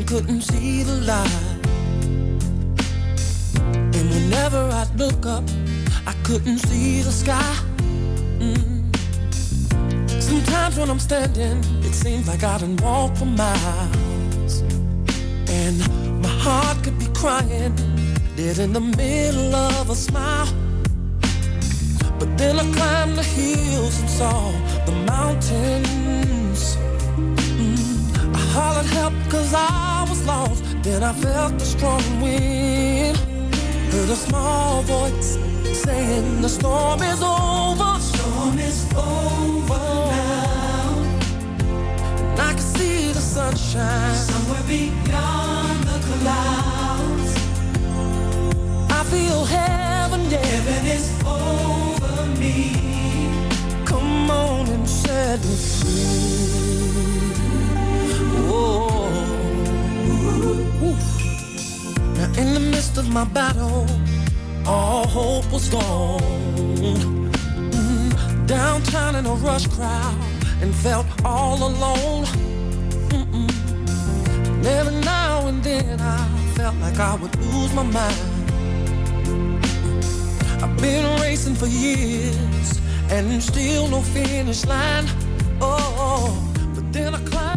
couldn't see the light. And whenever I'd look up, I couldn't see the sky. Sometimes when I'm standing, it seems like I done walked for miles. And my heart could be crying, dead in the middle of a smile. But then I climbed the hills and saw the mountains. I hollered help cause I was lost. Then I felt a strong wind. Heard a small voice saying the storm is over. Storm is over now. And I can see the sunshine somewhere beyond the clouds. I feel heaven, yeah. Heaven is over me. Come on and set me free. Whoa. Now in the midst of my battle, all hope was gone. Downtown in a rush crowd and felt all alone. And every now and then I felt like I would lose my mind. I've been racing for years and still no finish line. Oh, but then I climbed.